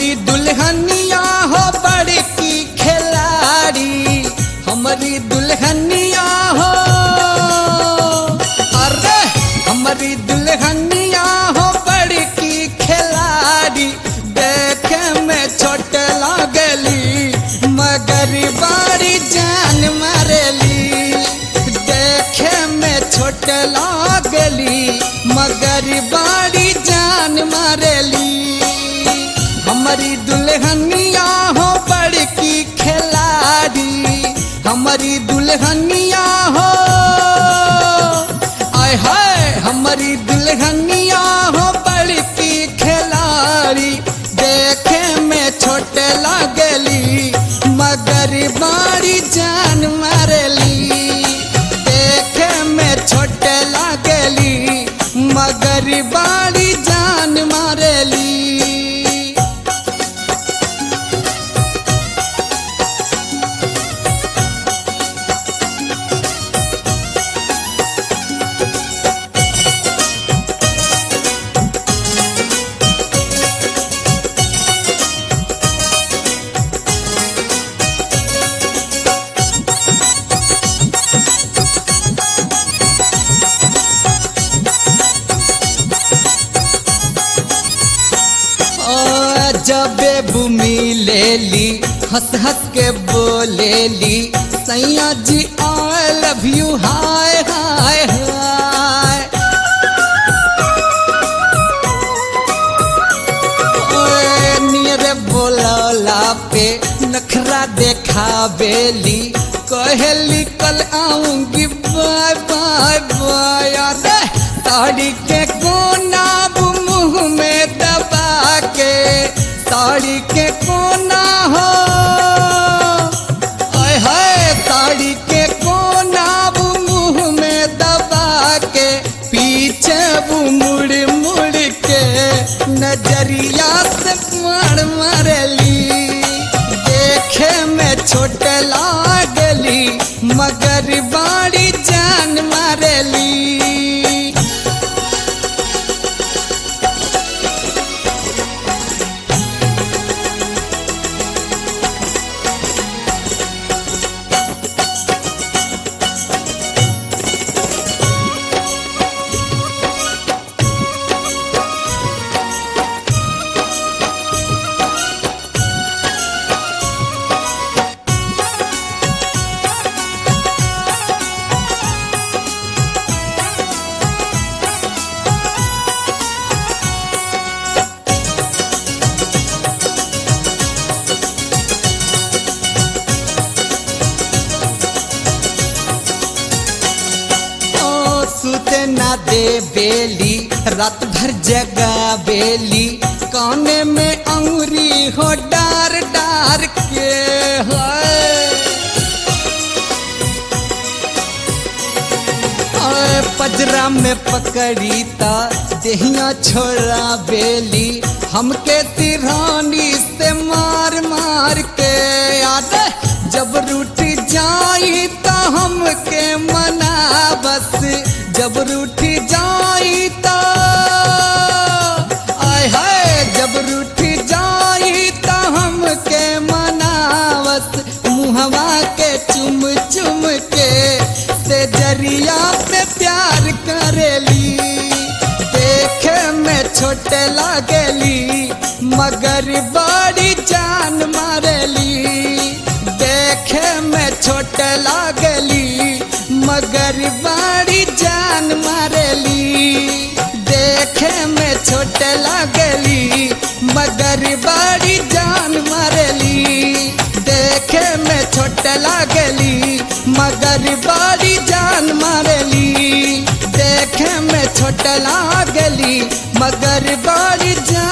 हमारी दुल्हनिया हो बड़की खिलाड़ी, हमारी दुल्हनिया हो, अरे हमारी दुल्हनिया हो बड़की खिलाड़ी। देखे में छोट लागली मगर बड़ी जान मारेली, देखे में छोट लागली मगर बड़ी जान मारेली। हमारी दुल्हनिया हो बड़की खिलाड़ी, हमारी दुल्हनिया हो, आय हाय हमारी दुल्हनिया हो बड़की खिलाड़ी। देखे में छोट लागली मगर बड़ी जान मारेली, देखे में छोट लागली मगर बड़ी जान मारेली। जबे भूमि ले ली हंस हंस के बोलेली, सैया जी आई लव यू हाय हाय हाय। नियर बोलला पे नखरा देखावेली, कहेली कल आऊंगी बाय बाय बाय। अरे साड़ी के कोना मुंह में दबा के, साड़ी के कोना हो, आय हाय साड़ी के कोना मुंह में दबा के, पीछे वो मुड़ मुड़ के नजरिया से मार मारली। देखे में छोट लागली मगर बड़ी जान मारली। सुते ना दे बेली रात भर जगा बेली, काने में अंगुरी हो डार डार के है। पजरा में पकड़ी ता देहिया छोड़ा बेली, हमके तिरहानी से मार मार के। याद जब रूठ जाई ता हमके मना बस, जब रूठ जाई ता आय हाय जब रूठ जाई ता हमके मनावत, मुहवा के चुम चुम के से जरिया पे प्यार करेली। देखे में छोट लागली मगर बड़ी जान मारेली, देखे में छोट लागली मगर बड़ी जान मारेली। देखे में छोट लागली मगर बड़ी जान मारेली, देखे में छोट लागली मगर बड़ी जान मारेली, देखे में छोट लागली मगर बड़ी जान